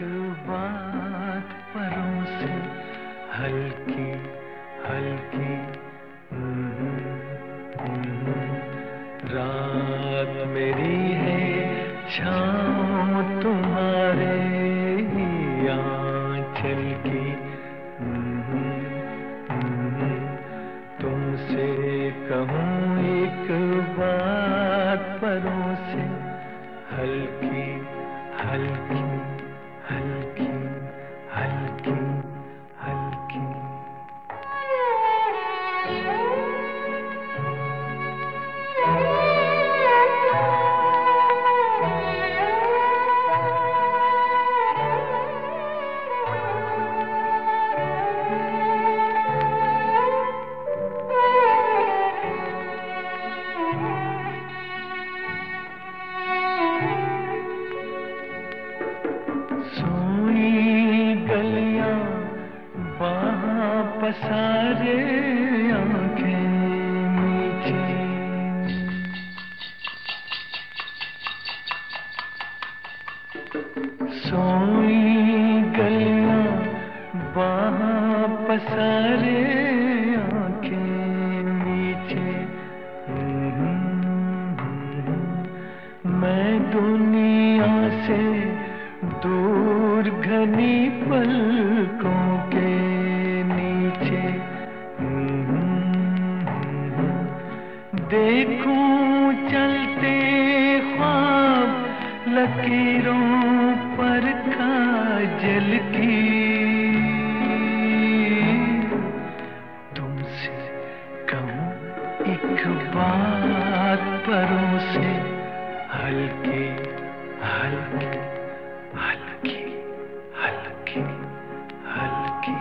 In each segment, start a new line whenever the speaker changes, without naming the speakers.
बात परों से हल्की हल्की। रात मेरी है छाँव तुम्हारे ही आंचल की। तुमसे कहूँ एक बात परों से हल्की हल्की हल्की हल्की हल्की। सोई गलियां बाहां पसारे आंखें मीठी। सोई गलियां बाहां पसारे आंखें मीठी। मैं दुनिया से दूर घनी पलकों के नीचे। देखूं चलते ख्वाब लकीरों पर काजल की। तुमसे कहूँ एक बात परों से हल्की हल्की हल्की हल्की हल्की।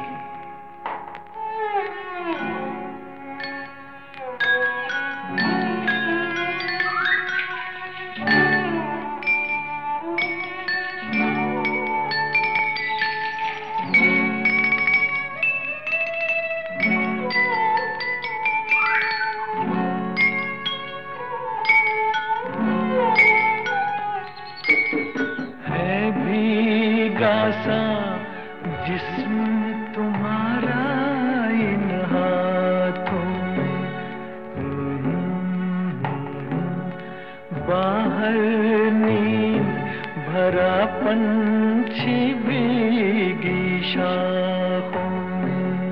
है भीगा सा जिस्म तुम्हारा इन हाथों में। बाहर नींद भरा पंछी भीगी शाखों में।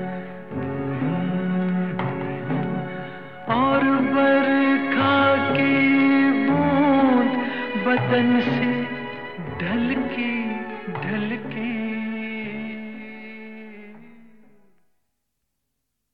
और बरखा की बूंद बदन से ढलकी ढलकी।